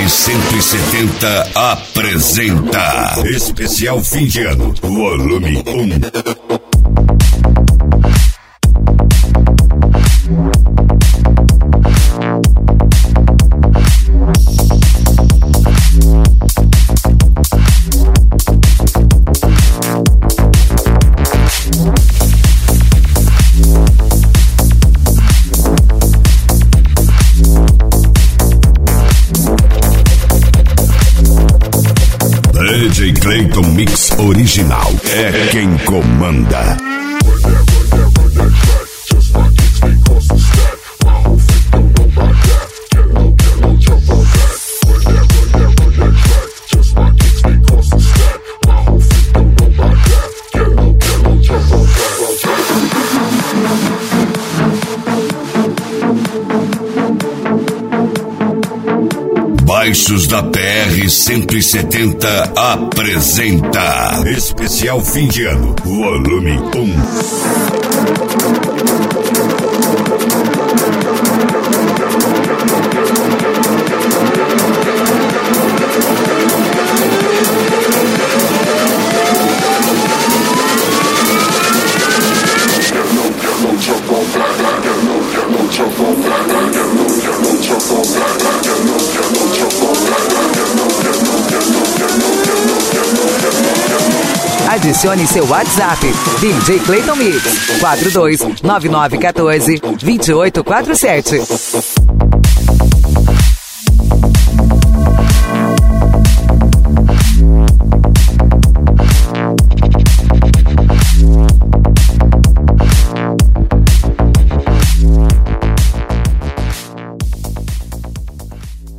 170 apresenta Especial Fim de Ano, volume 1. DJ Clayton Mix Original é quem comanda. Baixos da PR-170 apresenta Especial Fim de Ano, volume 1. Adicione seu WhatsApp, DJ Clayton Mix, 429914-2847.